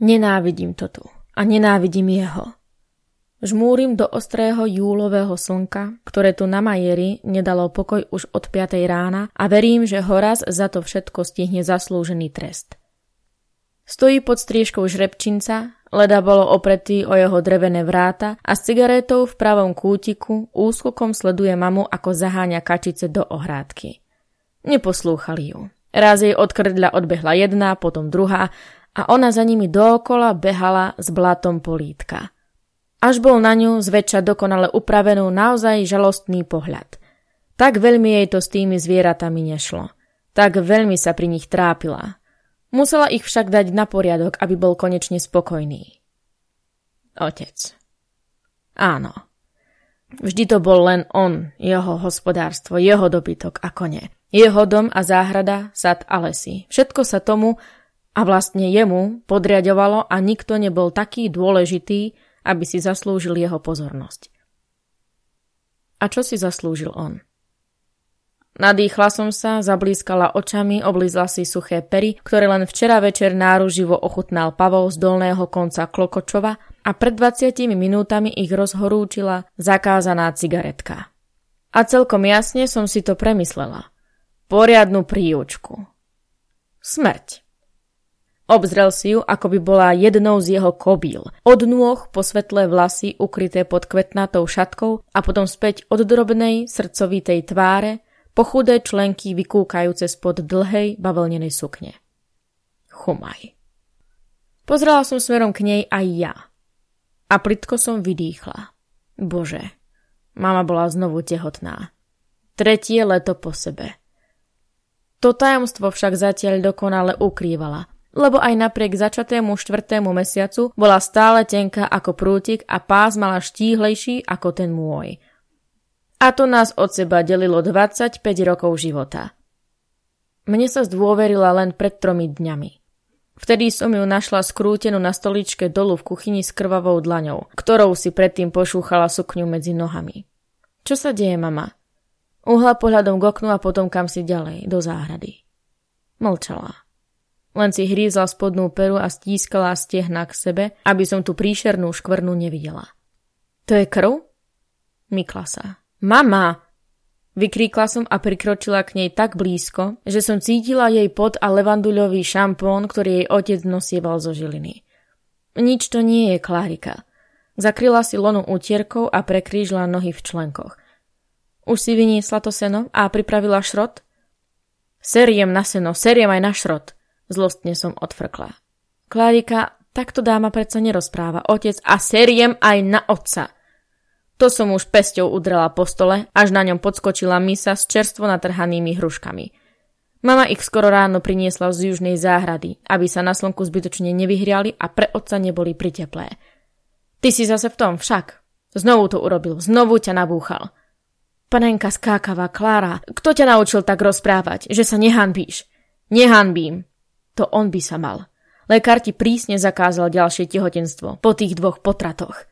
Nenávidím to tu a nenávidím jeho. Žmúrim do ostrého júlového slnka, ktoré tu na Majeri nedalo pokoj už od 5 rána a verím, že Horaz za to všetko stihne zaslúžený trest. Stojí pod striežkou žrebčinca, leda bolo opretý o jeho drevené vráta a s cigaretou v pravom kútiku úskokom sleduje mamu, ako zaháňa kačice do ohrádky. Neposlúchali ju. Raz jej od krdľa odbehla jedna, potom druhá a ona za nimi dookola behala s blatom polítka. Až bol na ňu zväčša dokonale upravenú naozaj žalostný pohľad. Tak veľmi jej to s tými zvieratami nešlo. Tak veľmi sa pri nich trápila. Musela ich však dať na poriadok, aby bol konečne spokojný. Otec. Áno. Vždy to bol len on, jeho hospodárstvo, jeho dobytok a kone. Jeho dom a záhrada, sad a lesy. Všetko sa tomu a vlastne jemu podriadovalo a nikto nebol taký dôležitý, aby si zaslúžil jeho pozornosť. A čo si zaslúžil on? Nadýchla som sa, zablískala očami, oblízla si suché pery, ktoré len včera večer náruživo ochutnal Pavol z dolného konca Klokočova a pred 20 minútami ich rozhorúčila zakázaná cigaretka. A celkom jasne som si to premyslela. Poriadnu príučku. Smrť. Obzrel si ju, ako by bola jednou z jeho kobíl. Od nôh po svetlé vlasy ukryté pod kvetnatou šatkou a potom späť od drobnej, srdcovitej tváre po chudé členky vykúkajúce spod dlhej bavlnenej sukne. Chumaj. Pozrela som smerom k nej aj ja. A plitko som vydýchla. Bože, mama bola znovu tehotná. 3. leto po sebe. To tajomstvo však zatiaľ dokonale ukrývala, lebo aj napriek začatému 4. mesiacu bola stále tenká ako prútik a pás mala štíhlejší ako ten môj. A to nás od seba delilo 25 rokov života. Mne sa zdôverila len pred 3 dňami. Vtedy som ju našla skrútenú na stoličke dolu v kuchyni s krvavou dlaňou, ktorou si predtým pošúchala sukňu medzi nohami. Čo sa deje, mama? Uhla pohľadom k oknu a potom kam si ďalej, do záhrady. Mlčala. Len si hrízla spodnú peru a stískala stehna k sebe, aby som tú príšernú škvrnu nevidela. To je krv? Mykla sa. Mama! Vykríkla som a prikročila k nej tak blízko, že som cítila jej pot a levanduľový šampón, ktorý jej otec nosieval zo Žiliny. Nič to nie je, Klárika. Zakryla si lonu utierkou a prekrížila nohy v členkoch. Už si vyniesla to seno a pripravila šrot? Seriem na seno, seriem aj na šrot. Zlostne som odfrkla. Klárika, takto dáma predsa nerozpráva. Otec a seriem aj na otca. To som už pesťou udrela po stole, až na ňom podskočila misa s čerstvo natrhanými hruškami. Mama ich skoro ráno priniesla z južnej záhrady, aby sa na slnku zbytočne nevyhriali a pre otca neboli priteplé. Ty si zase v tom však. Znovu to urobil, znovu ťa nabúchal. Panenka skákavá, Klára, kto ťa naučil tak rozprávať, že sa nehanbíš? Nehanbím. To on by sa mal. Lekár ti prísne zakázal ďalšie tehotenstvo po tých 2 potratoch.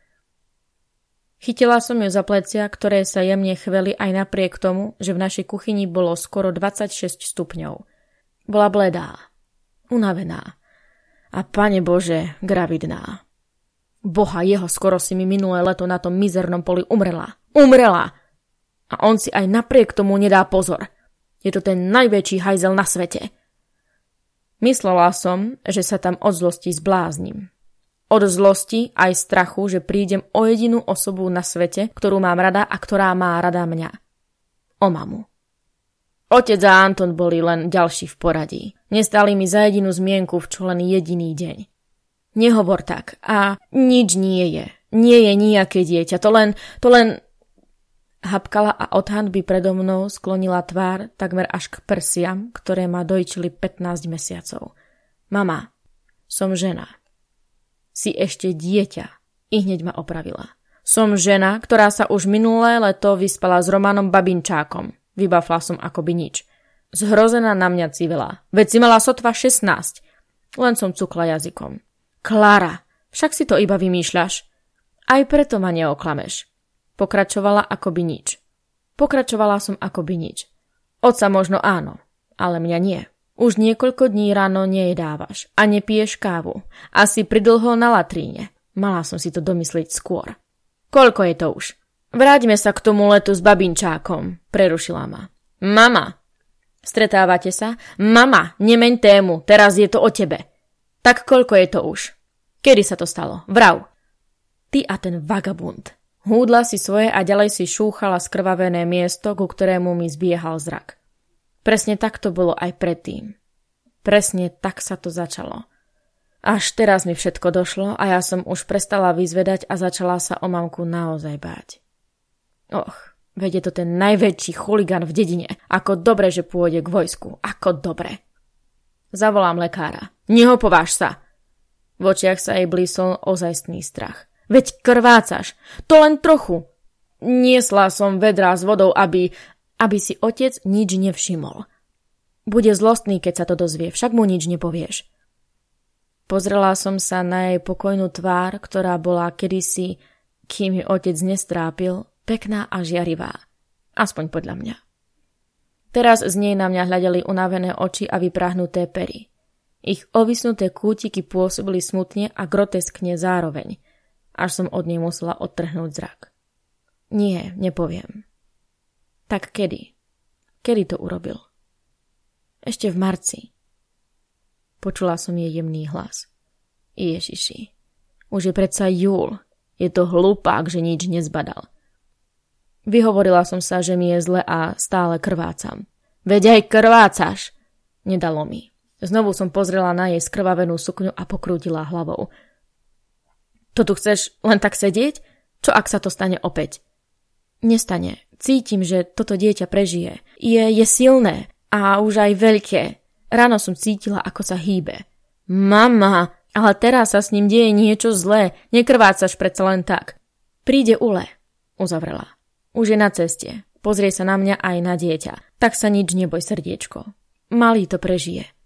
Chytila som ju za plecia, ktoré sa jemne chveli aj napriek tomu, že v našej kuchyni bolo skoro 26 stupňov. Bola bledá, unavená a Pane Bože, gravidná. Boha jeho, skoro si mi minulé leto na tom mizernom poli umrela. Umrela! A on si aj napriek tomu nedá pozor. Je to ten najväčší hajzel na svete. Myslela som, že sa tam od zlosti zbláznim. Od zlosti aj strachu, že prídem o jedinú osobu na svete, ktorú mám rada a ktorá má rada mňa. O mamu. Otec a Anton boli len ďalší v poradí. Nestali mi za jedinú zmienku v čo len jediný deň. Nehovor tak. A nič nie je. Nie je nejaké dieťa. To len... Hapkala a od hanby predo mnou sklonila tvár takmer až k prsiam, ktoré ma dojčili 15 mesiacov. Mama, som žena. Si ešte dieťa. I hneď ma opravila. Som žena, ktorá sa už minulé leto vyspala s Romanom Babinčákom. Vybafla som akoby nič. Zhrozená na mňa civila. Veď si mala sotva 16. Len som cukla jazykom. Klára, však si to iba vymýšľaš. Aj preto ma neoklameš. Pokračovala akoby nič. Pokračovala som akoby nič. Otca možno áno, ale mňa nie. Už niekoľko dní ráno nejedávaš a nepiješ kávu. Asi pridlho na latríne. Mala som si to domyslieť skôr. Koľko je to už? Vráťme sa k tomu letu s babinčákom, prerušila ma. Mama! Stretávate sa? Mama, nemeň tému, teraz je to o tebe. Tak koľko je to už? Kedy sa to stalo? Vrav. Ty a ten vagabund. Húdla si svoje a ďalej si šúchala skrvavené miesto, ku ktorému mi zbiehal zrak. Presne tak to bolo aj predtým. Presne tak sa to začalo. Až teraz mi všetko došlo a ja som už prestala vyzvedať a začala sa o mamku naozaj báť. Och, veď je to ten najväčší chuligán v dedine. Ako dobre, že pôjde k vojsku. Ako dobre. Zavolám lekára. Nehopováš sa. V očiach sa jej blísol ozajstný strach. Veď krvácaš. To len trochu. Niesla som vedrá s vodou, aby si otec nič nevšimol. Bude zlostný, keď sa to dozvie, však mu nič nepovieš. Pozrela som sa na jej pokojnú tvár, ktorá bola kedysi, kým ju otec nestrápil, pekná a žiarivá. Aspoň podľa mňa. Teraz z nej na mňa hľadeli unavené oči a vyprahnuté pery. Ich ovisnuté kútiky pôsobili smutne a groteskne zároveň, až som od nej musela odtrhnúť zrak. Nie, nepoviem. Tak kedy? Kedy to urobil? Ešte v marci. Počula som jej jemný hlas. Ježiši, už je predsa júl. Je to hlupák, že nič nezbadal. Vyhovorila som sa, že mi je zle a stále krvácam. Veď aj krvácaš! Nedalo mi. Znovu som pozrela na jej skrvavenú sukňu a pokrútila hlavou. To tu chceš len tak sedieť? Čo ak sa to stane opäť? Nestane. Cítim, že toto dieťa prežije. Je silné a už aj veľké. Ráno som cítila, ako sa hýbe. Mama, ale teraz sa s ním deje niečo zlé. Nekrvácaš predsa len tak. Príde Ule, uzavrela. Už je na ceste. Pozrie sa na mňa aj na dieťa. Tak sa nič neboj, srdiečko. Malý to prežije.